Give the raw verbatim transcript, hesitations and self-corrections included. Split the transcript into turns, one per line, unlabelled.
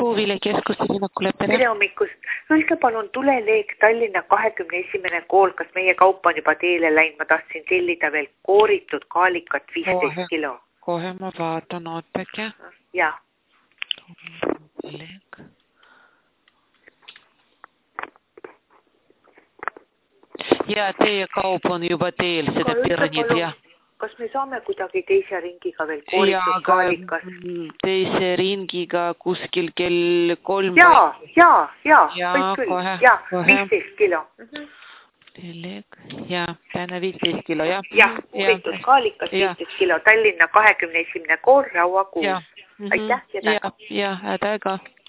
Puuviljakeskus Linnakule, tere.
Tere hommikust. Öelge palun tuleleek Tallinna kahekümne esimene kool, kas meie kaup on juba teele läinud? Ma tahtsin tellida veel kooritud kaalikat viisteist
kohe,
kilo.
Kohe ma vaatan, ootake.
Ja.
Tuleleek. Ja teie kaup on juba teel, seda piranid, jah.
Kas me saame kuidagi teise ringiga veel kooritud kaalikas?
Teise ringiga kuskil kell kolm?
Jaa, jaa, jaa,
ja,
võib küll.
Kohe,
ja,
kohe.
viisteist kilo.
Ja, tänne viisteist kilo, jah.
Jah, kooritud kaalikas viisteist kilo. Tallinna kahekümne esimene kool, Raua kuus. Aitäh ja täga.
Ja, ja, täga.